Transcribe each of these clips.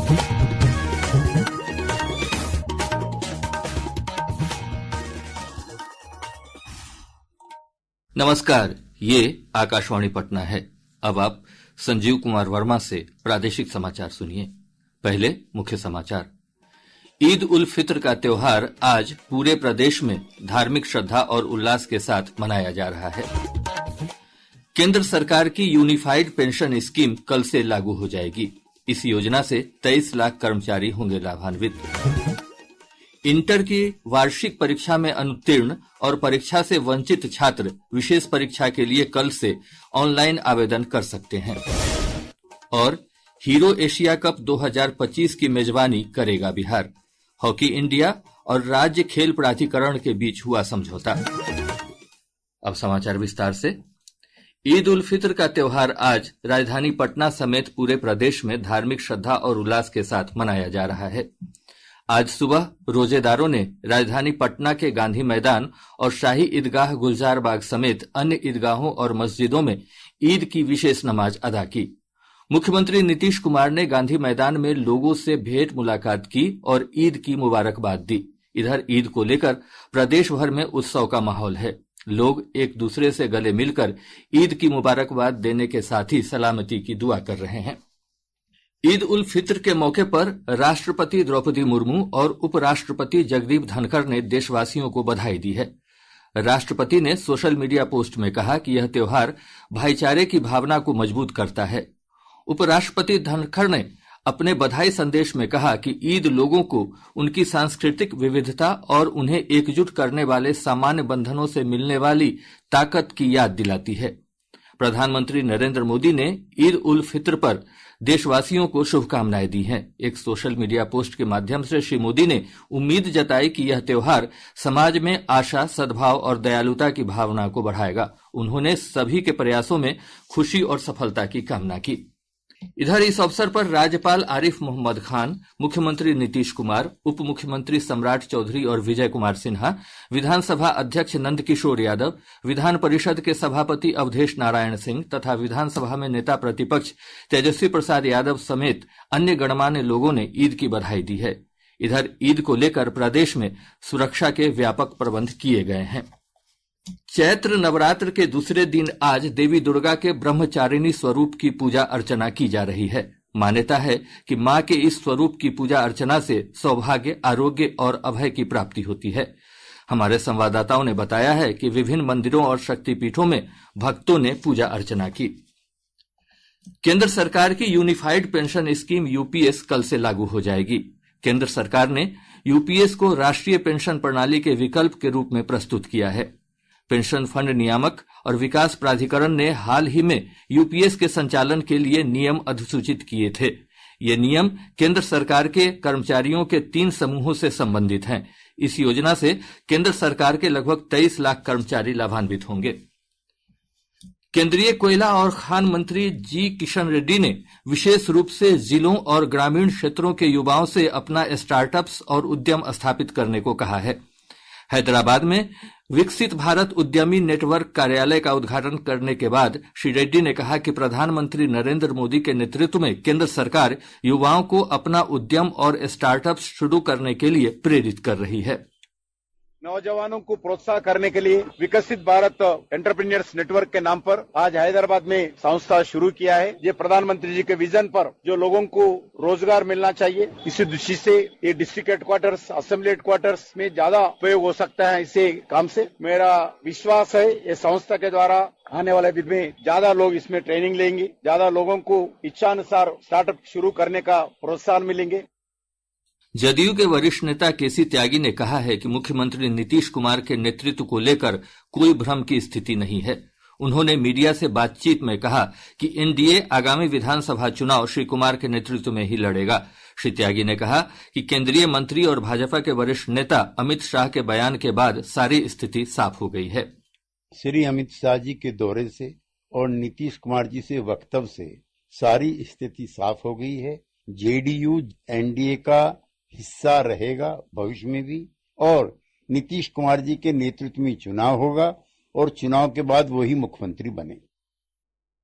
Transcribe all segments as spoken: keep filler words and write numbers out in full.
नमस्कार, ये आकाशवाणी पटना है। अब आप संजीव कुमार वर्मा से प्रादेशिक समाचार सुनिए। पहले मुख्य समाचार। ईद उल फित्र का त्योहार आज पूरे प्रदेश में धार्मिक श्रद्धा और उल्लास के साथ मनाया जा रहा है। केंद्र सरकार की यूनिफाइड पेंशन स्कीम कल से लागू हो जाएगी। इस योजना से तेईस लाख कर्मचारी होंगे लाभान्वित। इंटर की वार्षिक परीक्षा में अनुत्तीर्ण और परीक्षा से वंचित छात्र विशेष परीक्षा के लिए कल से ऑनलाइन आवेदन कर सकते हैं। और हीरो एशिया कप दो हज़ार पच्चीस की मेजबानी करेगा बिहार। हॉकी इंडिया और राज्य खेल प्राधिकरण के बीच हुआ समझौता। अब समाचार विस्तार से। ईद उल फित्र का त्योहार आज राजधानी पटना समेत पूरे प्रदेश में धार्मिक श्रद्धा और उल्लास के साथ मनाया जा रहा है। आज सुबह रोजेदारों ने राजधानी पटना के गांधी मैदान और शाही ईदगाह गुलजार बाग समेत अन्य ईदगाहों और मस्जिदों में ईद की विशेष नमाज अदा की। मुख्यमंत्री नीतीश कुमार ने गांधी मैदान में लोगों से भेंट मुलाकात की और ईद की मुबारकबाद दी। इधर ईद को लेकर प्रदेश भर में उत्सव का माहौल है। लोग एक दूसरे से गले मिलकर ईद की मुबारकबाद देने के साथ ही सलामती की दुआ कर रहे हैं। ईद उल फित्र के मौके पर राष्ट्रपति द्रौपदी मुर्मू और उपराष्ट्रपति जगदीप धनखड़ ने देशवासियों को बधाई दी है। राष्ट्रपति ने सोशल मीडिया पोस्ट में कहा कि यह त्योहार भाईचारे की भावना को मजबूत करता है। उपराष्ट्रपति धनखड़ ने अपने बधाई संदेश में कहा कि ईद लोगों को उनकी सांस्कृतिक विविधता और उन्हें एकजुट करने वाले सामान्य बंधनों से मिलने वाली ताकत की याद दिलाती है। प्रधानमंत्री नरेंद्र मोदी ने ईद उल फित्र पर देशवासियों को शुभकामनाएं दी हैं। एक सोशल मीडिया पोस्ट के माध्यम से श्री मोदी ने उम्मीद जताई कि यह त्योहार समाज में आशा, सद्भाव और दयालुता की भावना को बढ़ाएगा। उन्होंने सभी के प्रयासों में खुशी और सफलता की कामना की। इधर इस अवसर पर राज्यपाल आरिफ मोहम्मद खान, मुख्यमंत्री नीतीश कुमार, उप मुख्यमंत्री सम्राट चौधरी और विजय कुमार सिन्हा, विधानसभा अध्यक्ष नंद किशोर यादव, विधान परिषद के सभापति अवधेश नारायण सिंह तथा विधानसभा में नेता प्रतिपक्ष तेजस्वी प्रसाद यादव समेत अन्य गणमान्य लोगों ने ईद की बधाई दी है। इधर ईद को लेकर प्रदेश में सुरक्षा के व्यापक प्रबंध किए गए हैं। चैत्र नवरात्र के दूसरे दिन आज देवी दुर्गा के ब्रह्मचारिणी स्वरूप की पूजा अर्चना की जा रही है। मान्यता है कि मां के इस स्वरूप की पूजा अर्चना से सौभाग्य, आरोग्य और अभय की प्राप्ति होती है। हमारे संवाददाताओं ने बताया है कि विभिन्न मंदिरों और शक्तिपीठों में भक्तों ने पूजा अर्चना की। केंद्र सरकार की यूनिफाइड पेंशन स्कीम यूपीएस कल से लागू हो जाएगी। केंद्र सरकार ने यूपीएस को राष्ट्रीय पेंशन प्रणाली के विकल्प के रूप में प्रस्तुत किया है। पेंशन फंड नियामक और विकास प्राधिकरण ने हाल ही में यूपीएस के संचालन के लिए नियम अधिसूचित किए थे। ये नियम केंद्र सरकार के कर्मचारियों के तीन समूहों से संबंधित हैं। इस योजना से केंद्र सरकार के लगभग तेईस लाख कर्मचारी लाभान्वित होंगे। केंद्रीय कोयला और खान मंत्री जी किशन रेड्डी ने विशेष रूप से जिलों और ग्रामीण क्षेत्रों के युवाओं से अपना स्टार्टअप्स और उद्यम स्थापित करने को कहा है। हैदराबाद में विकसित भारत उद्यमी नेटवर्क कार्यालय का उद्घाटन करने के बाद श्री रेड्डी ने कहा कि प्रधानमंत्री नरेंद्र मोदी के नेतृत्व में केंद्र सरकार युवाओं को अपना उद्यम और स्टार्टअप्स शुरू करने के लिए प्रेरित कर रही है। नौजवानों को प्रोत्साहन करने के लिए विकसित भारत एंटरप्रेन्योर्स नेटवर्क के नाम पर आज हैदराबाद में संस्था शुरू किया है। ये प्रधानमंत्री जी के विजन पर जो लोगों को रोजगार मिलना चाहिए, इसी दृष्टि से ये डिस्ट्रिक्ट हेडक्वार्टर्स, असेंबली हेडक्वार्टर्स में ज्यादा उपयोग हो सकता है। इसे काम से मेरा विश्वास है ये संस्था के द्वारा आने वाले दिन में ज्यादा लोग इसमें ट्रेनिंग लेंगे, ज्यादा लोगों को इच्छानुसार स्टार्टअप शुरू करने का प्रोत्साहन मिलेंगे। जदयू के वरिष्ठ नेता केसी त्यागी ने कहा है कि मुख्यमंत्री नीतीश कुमार के नेतृत्व को लेकर कोई भ्रम की स्थिति नहीं है। उन्होंने मीडिया से बातचीत में कहा कि एनडीए आगामी विधानसभा चुनाव श्री कुमार के नेतृत्व में ही लड़ेगा। श्री त्यागी ने कहा कि केंद्रीय मंत्री और भाजपा के वरिष्ठ नेता अमित शाह के बयान के बाद सारी स्थिति साफ हो गई है। श्री अमित शाह जी के दौरे से और नीतीश कुमार जी से वक्तव्य से सारी स्थिति साफ हो गई है। जेडीयू एनडीए का हिस्सा रहेगा भविष्य में भी, और नीतीश कुमार जी के नेतृत्व में चुनाव होगा और चुनाव के बाद वही मुख्यमंत्री बने।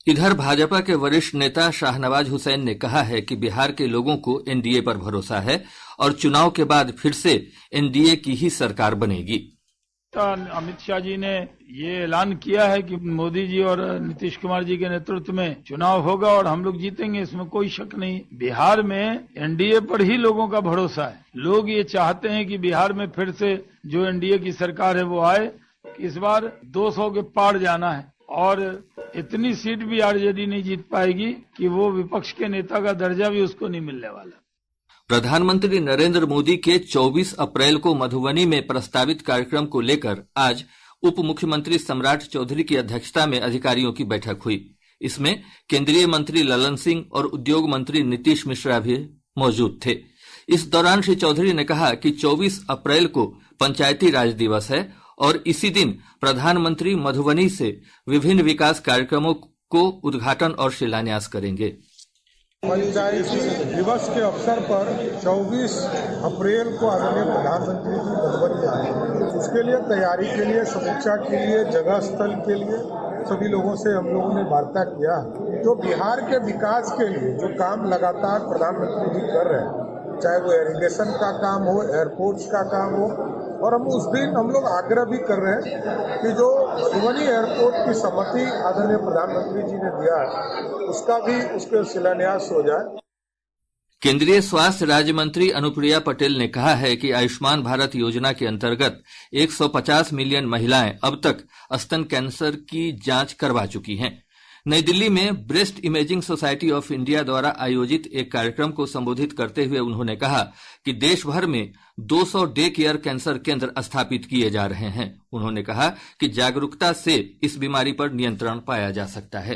इधर भाजपा के वरिष्ठ नेता शाहनवाज हुसैन ने कहा है कि बिहार के लोगों को एनडीए पर भरोसा है और चुनाव के बाद फिर से एनडीए की ही सरकार बनेगी। अमित शाह जी ने ये ऐलान किया है कि मोदी जी और नीतीश कुमार जी के नेतृत्व में चुनाव होगा और हम लोग जीतेंगे, इसमें कोई शक नहीं। बिहार में एनडीए पर ही लोगों का भरोसा है। लोग ये चाहते हैं कि बिहार में फिर से जो एनडीए की सरकार है वो आए। इस बार दो सौ के पार जाना है और इतनी सीट भी आरजेडी नहीं जीत पाएगी कि वो विपक्ष के नेता का दर्जा भी उसको नहीं मिलने वाला। प्रधानमंत्री नरेंद्र मोदी के चौबीस अप्रैल को मधुबनी में प्रस्तावित कार्यक्रम को लेकर आज उप मुख्यमंत्री सम्राट चौधरी की अध्यक्षता में अधिकारियों की बैठक हुई। इसमें केंद्रीय मंत्री ललन सिंह और उद्योग मंत्री नीतीश मिश्रा भी मौजूद थे। इस दौरान श्री चौधरी ने कहा कि चौबीस अप्रैल को पंचायती राज दिवस है और इसी दिन प्रधानमंत्री मधुबनी से विभिन्न विकास कार्यक्रमों को उद्घाटन और शिलान्यास करेंगे। पंचायती दिवस के अवसर पर चौबीस अप्रैल को आदरणीय प्रधानमंत्री जी मधुबनी आए। उसके लिए तैयारी के लिए, समीक्षा के लिए, जगह स्थल के लिए सभी लोगों से हम लोगों ने वार्ता किया। जो बिहार के विकास के लिए जो काम लगातार प्रधानमंत्री जी कर रहे हैं, चाहे वो इरिगेशन का काम हो, एयरपोर्ट्स का काम हो, और हम उस दिन हम लोग आग्रह भी कर रहे हैं कि जो मधुबनी एयरपोर्ट की सहमति आदरणीय प्रधानमंत्री जी ने दिया है उसका भी उसके शिलान्यास हो जाए। केंद्रीय स्वास्थ्य राज्य मंत्री अनुप्रिया पटेल ने कहा है कि आयुष्मान भारत योजना के अंतर्गत एक सौ पचास मिलियन महिलाएं अब तक स्तन कैंसर की जांच करवा चुकी हैं। नई दिल्ली में breast imaging society of India द्वारा आयोजित एक कार्यक्रम को संबोधित करते हुए उन्होंने कहा कि देश भर में दो सौ डे केयर कैंसर केंद्र स्थापित किए जा रहे हैं। उन्होंने कहा कि जागरूकता से इस बीमारी पर नियंत्रण पाया जा सकता है।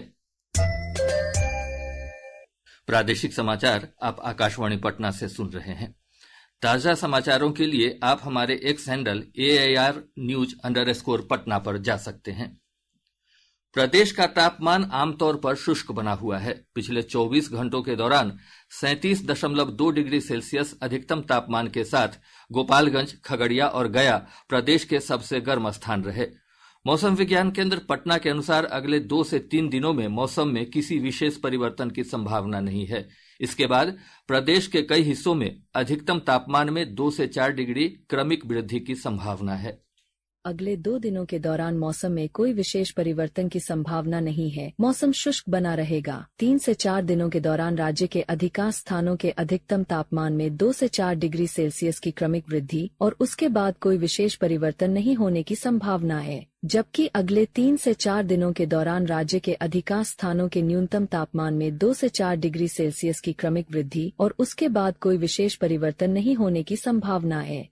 प्रादेशिक समाचार आप आकाशवाणी पटना से सुन रहे हैं। ताजा समाचारों के लिए आप हमारे X handle A I R news underscore Patna पर जा सकते हैं। प्रदेश का तापमान आमतौर पर शुष्क बना हुआ है। पिछले चौबीस घंटों के दौरान सैंतीस दशमलव दो डिग्री सेल्सियस अधिकतम तापमान के साथ गोपालगंज, खगड़िया और गया प्रदेश के सबसे गर्म स्थान रहे। मौसम विज्ञान केंद्र पटना के अनुसार अगले दो से तीन दिनों में मौसम में किसी विशेष परिवर्तन की संभावना नहीं है। इसके बाद प्रदेश के कई हिस्सों में अधिकतम तापमान में दो से चार डिग्री क्रमिक वृद्धि की संभावना है। अगले दो दिनों के दौरान मौसम में कोई विशेष परिवर्तन की संभावना नहीं है। मौसम शुष्क बना रहेगा। तीन से चार दिनों के दौरान राज्य के अधिकांश स्थानों के अधिकतम तापमान में दो से चार डिग्री सेल्सियस की क्रमिक वृद्धि और उसके बाद कोई विशेष परिवर्तन नहीं होने की संभावना है। जबकि अगले तीन से चार दिनों के दौरान राज्य के अधिकांश स्थानों के न्यूनतम तापमान में दो से चार डिग्री सेल्सियस की क्रमिक वृद्धि और उसके बाद कोई विशेष परिवर्तन नहीं होने की संभावना है।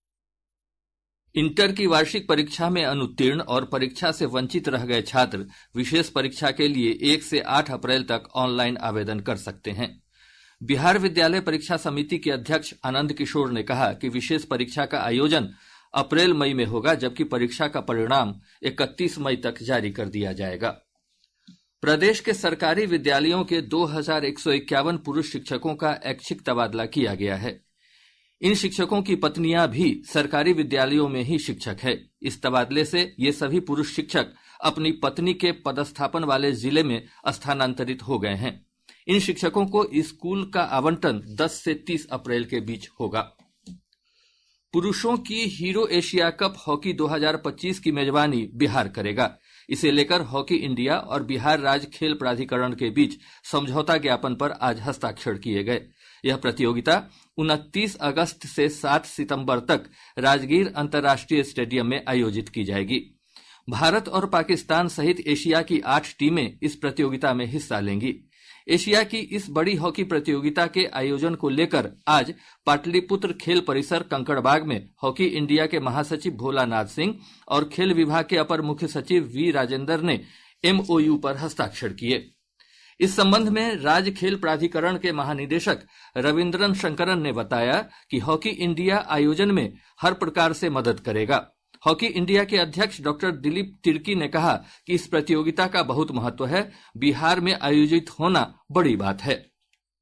इंटर की वार्षिक परीक्षा में अनुत्तीर्ण और परीक्षा से वंचित रह गए छात्र विशेष परीक्षा के लिए एक से आठ अप्रैल तक ऑनलाइन आवेदन कर सकते हैं। बिहार विद्यालय परीक्षा समिति के अध्यक्ष आनंद किशोर ने कहा कि विशेष परीक्षा का आयोजन अप्रैल मई में होगा, जबकि परीक्षा का परिणाम इकतीस मई तक जारी कर दिया जाएगा। प्रदेश के सरकारी विद्यालयों के दो हजार एक सौ इक्यावन पुरुष शिक्षकों का ऐच्छिक तबादला किया गया है। इन शिक्षकों की पत्नियां भी सरकारी विद्यालयों में ही शिक्षक है। इस तबादले से ये सभी पुरुष शिक्षक अपनी पत्नी के पदस्थापन वाले जिले में स्थानांतरित हो गए हैं। इन शिक्षकों को स्कूल का आवंटन दस से तीस अप्रैल के बीच होगा। पुरुषों की हीरो एशिया कप हॉकी दो हजार पच्चीस की मेजबानी बिहार करेगा। इसे लेकर हॉकी इंडिया और बिहार राज्य खेल प्राधिकरण के बीच समझौता ज्ञापन पर आज हस्ताक्षर किए गए। यह प्रतियोगिता उनतीस अगस्त से सात सितंबर तक राजगीर अंतर्राष्ट्रीय स्टेडियम में आयोजित की जाएगी। भारत और पाकिस्तान सहित एशिया की आठ टीमें इस प्रतियोगिता में हिस्सा लेंगी। एशिया की इस बड़ी हॉकी प्रतियोगिता के आयोजन को लेकर आज पाटलिपुत्र खेल परिसर कंकड़बाग में हॉकी इंडिया के महासचिव भोलानाथ सिंह और खेल विभाग के अपर मुख्य सचिव वी राजेंद्र ने एमओयू पर हस्ताक्षर किए। इस संबंध में राज्य खेल प्राधिकरण के महानिदेशक रविंद्रन शंकरन ने बताया कि हॉकी इंडिया आयोजन में हर प्रकार से मदद करेगा। हॉकी इंडिया के अध्यक्ष डॉक्टर दिलीप तिर्की ने कहा कि इस प्रतियोगिता का बहुत महत्व है। बिहार में आयोजित होना बड़ी बात है।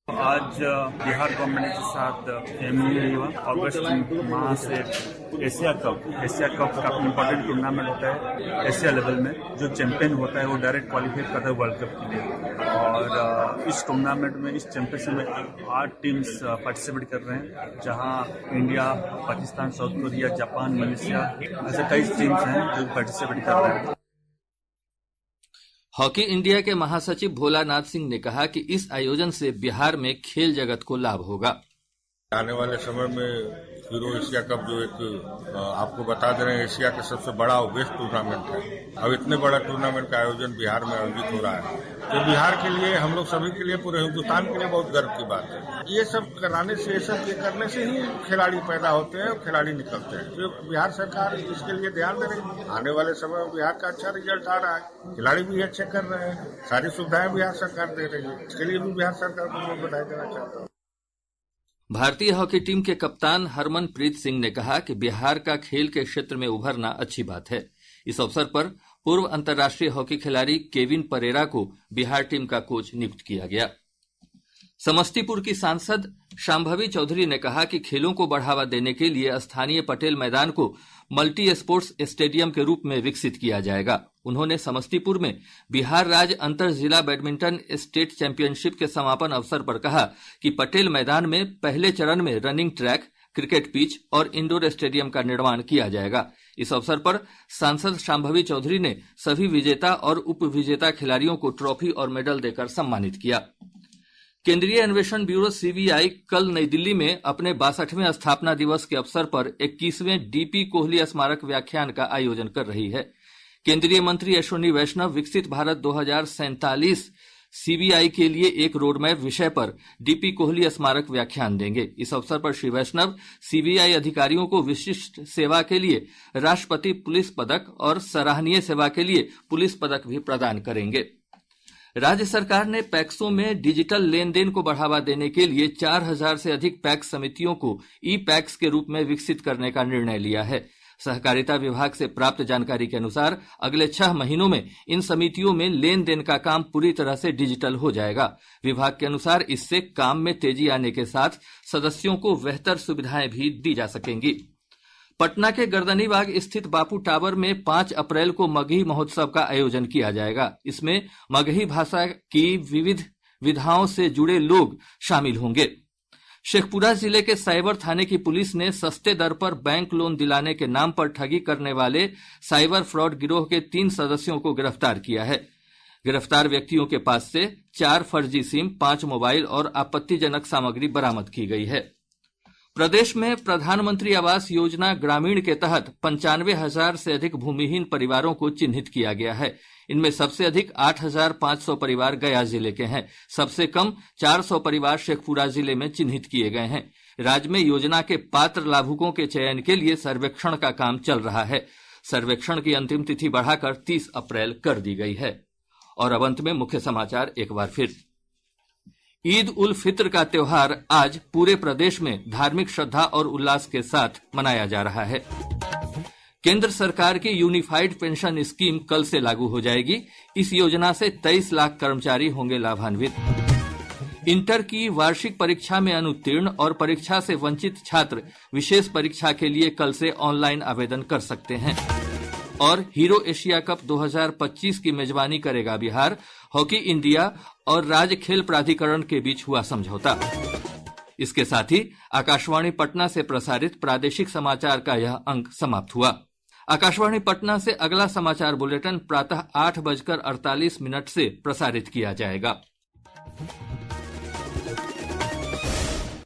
आज बिहार गवर्नमेंट के साथ एमओयू हुआ। अगस्त माह से एशिया कप एशिया कप काफी इम्पोर्टेंट टूर्नामेंट होता है एशिया लेवल में। जो चैंपियन होता है वो डायरेक्ट क्वालिफाई करता है वर्ल्ड कप के लिए। और इस टूर्नामेंट में, इस चैंपियनशिप में आठ टीम्स पार्टिसिपेट कर रहे हैं, जहां India, Pakistan, South Korea, Japan, Malaysia ऐसे कई टीम्स हैं जो पार्टिसिपेट कर रहे हैं। हॉकी इंडिया के महासचिव भोलानाथ सिंह ने कहा कि इस आयोजन से बिहार में खेल जगत को लाभ होगा। आने वाले समय में हीरो एशिया कप जो एक आपको बता दे रहे हैं एशिया का सबसे बड़ा और बेस्ट टूर्नामेंट है। अब इतने बड़ा टूर्नामेंट का आयोजन बिहार में आयोजित हो रहा है, तो बिहार के लिए, हम लोग सभी के लिए, पूरे हिंदुस्तान के लिए बहुत गर्व की बात है। ये सब कराने से, ये सब करने से ही खिलाड़ी पैदा होते हैं और खिलाड़ी निकलते हैं। तो बिहार सरकार इसके लिए ध्यान दे रही है। आने वाले समय में बिहार का अच्छा रिजल्ट आ रहा है, खिलाड़ी भी अच्छे कर रहे हैं, सारी सुविधाएं बिहार सरकार दे रही है। इसके लिए भी बिहार सरकार को मैं बधाई देना चाहता हूँ। भारतीय हॉकी टीम के कप्तान हरमनप्रीत सिंह ने कहा कि बिहार का खेल के क्षेत्र में उभरना अच्छी बात है। इस अवसर पर पूर्व अंतर्राष्ट्रीय हॉकी खिलाड़ी केविन परेरा को बिहार टीम का कोच नियुक्त किया गया। समस्तीपुर की सांसद शांभवी चौधरी ने कहा कि खेलों को बढ़ावा देने के लिए स्थानीय पटेल मैदान को मल्टी स्पोर्ट्स स्टेडियम के रूप में विकसित किया जाएगा। उन्होंने समस्तीपुर में बिहार राज्य अंतर जिला बैडमिंटन स्टेट चैंपियनशिप के समापन अवसर पर कहा कि पटेल मैदान में पहले चरण में रनिंग ट्रैक, क्रिकेट पिच और इंडोर स्टेडियम का निर्माण किया जाएगा। इस अवसर पर सांसद शांभवी चौधरी ने सभी विजेता और उप विजेता खिलाड़ियों को ट्रॉफी और मेडल देकर सम्मानित किया। केंद्रीय अन्वेषण ब्यूरो सीबीआई कल नई दिल्ली में अपने बासठवें स्थापना दिवस के अवसर पर इक्कीसवें डीपी कोहली स्मारक व्याख्यान का आयोजन कर रही है। केंद्रीय मंत्री अश्विनी वैष्णव विकसित भारत दो हजार सैंतालीस सीबीआई के लिए एक रोडमैप विषय पर डीपी कोहली स्मारक व्याख्यान देंगे। इस अवसर पर श्री वैष्णव सीबीआई अधिकारियों को विशिष्ट सेवा के लिए राष्ट्रपति पुलिस पदक और सराहनीय सेवा के लिए पुलिस पदक भी प्रदान करेंगे। राज्य सरकार ने पैक्सों में डिजिटल लेन देन को बढ़ावा देने के लिए चार हजार से अधिक पैक्स समितियों को ई पैक्स के रूप में विकसित करने का निर्णय लिया है। सहकारिता विभाग से प्राप्त जानकारी के अनुसार अगले छह महीनों में इन समितियों में लेन देन का काम पूरी तरह से डिजिटल हो जाएगा। विभाग के अनुसार इससे काम में तेजी आने के साथ सदस्यों को बेहतर सुविधाएं भी दी जा सकेंगी। पटना के गर्दनीबाग स्थित बापू टावर में पांच अप्रैल को मगही महोत्सव का आयोजन किया जाएगा। इसमें मगही भाषा की विविध विधाओं से जुड़े लोग शामिल होंगे। शेखपुरा जिले के साइबर थाने की पुलिस ने सस्ते दर पर बैंक लोन दिलाने के नाम पर ठगी करने वाले साइबर फ्रॉड गिरोह के तीन सदस्यों को गिरफ्तार किया है। गिरफ्तार व्यक्तियों के पास से चार फर्जी सिम, पांच मोबाइल और आपत्तिजनक सामग्री बरामद की गई है। प्रदेश में प्रधानमंत्री आवास योजना ग्रामीण के तहत पंचानवे हजार से अधिक भूमिहीन परिवारों को चिन्हित किया गया है। इनमें सबसे अधिक आठ हजार पांच सौ परिवार गया जिले के हैं। सबसे कम चार सौ परिवार शेखपुरा जिले में चिन्हित किए गए हैं। राज्य में योजना के पात्र लाभुकों के चयन के लिए सर्वेक्षण का काम चल रहा है। सर्वेक्षण की अंतिम तिथि बढ़ाकर तीस अप्रैल कर दी गई है। और अब अंत में मुख्य समाचार एक बार फिर। ईद उल फित्र का त्योहार आज पूरे प्रदेश में धार्मिक श्रद्धा और उल्लास के साथ मनाया जा रहा है। केंद्र सरकार की यूनिफाइड पेंशन स्कीम कल से लागू हो जाएगी। इस योजना से तेईस लाख कर्मचारी होंगे लाभान्वित। इंटर की वार्षिक परीक्षा में अनुत्तीर्ण और परीक्षा से वंचित छात्र विशेष परीक्षा के लिए कल से ऑनलाइन आवेदन कर सकते हैं। और हीरो एशिया कप दो हजार पच्चीस की मेजबानी करेगा बिहार। हॉकी इंडिया और राज्य खेल प्राधिकरण के बीच हुआ समझौता। इसके साथ ही आकाशवाणी पटना से प्रसारित प्रादेशिक समाचार का यह अंक समाप्त हुआ। आकाशवाणी पटना से अगला समाचार बुलेटिन प्रातः आठ बजकर अड़तालीस मिनट से प्रसारित किया जाएगा।